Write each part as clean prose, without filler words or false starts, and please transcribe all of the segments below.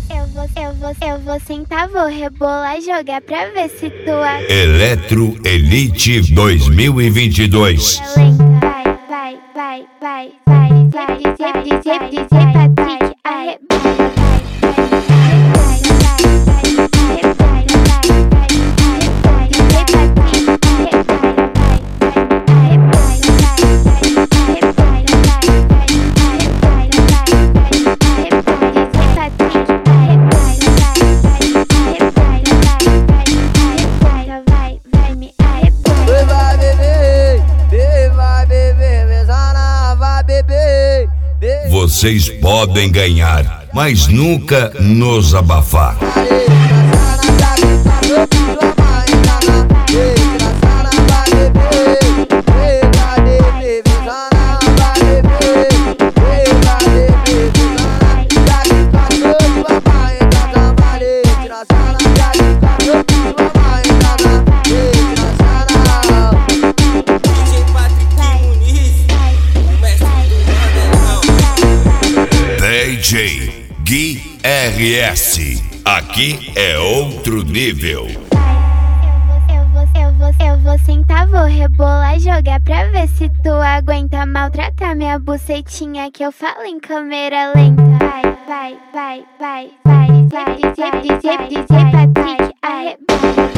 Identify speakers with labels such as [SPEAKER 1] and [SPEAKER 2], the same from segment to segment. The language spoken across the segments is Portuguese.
[SPEAKER 1] Eu vou sentar, vou rebolar, jogar pra ver se tu
[SPEAKER 2] Eletro Elite 2022.
[SPEAKER 1] Vai, DJ Patrick, arrebata.
[SPEAKER 2] Vocês podem ganhar, mas nunca nos abafar. DJ Gui RS, aqui é outro nível.
[SPEAKER 1] Eu vou sentar, vou rebolar, jogar pra ver se tu aguenta maltratar minha bucetinha que eu falo em câmera lenta. Vai, DJ Patrick, arrebata.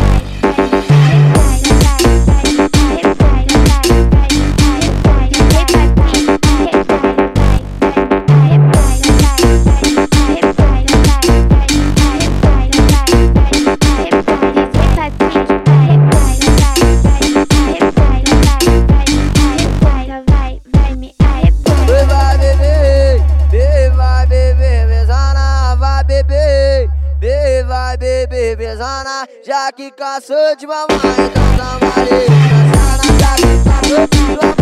[SPEAKER 3] Vai beber, besana, já que cansou de mamãe, então tá maneiro, já que cansou de mamãe.